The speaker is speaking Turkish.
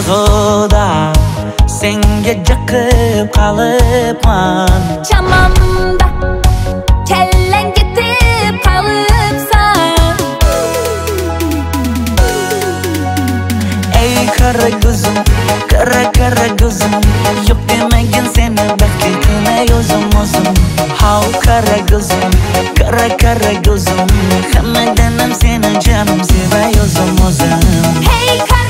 orzuda senga jiqib qolibman. Chamamda kallang ketib qolibsan. Ey qara ko'zim, qara ko'zim, yo'q demagin seni baxtga o'zim o'zim. Hav qara ko'zim, qara ko'zim, hammadan ham seni jonim sevay o'zim o'zim. Hey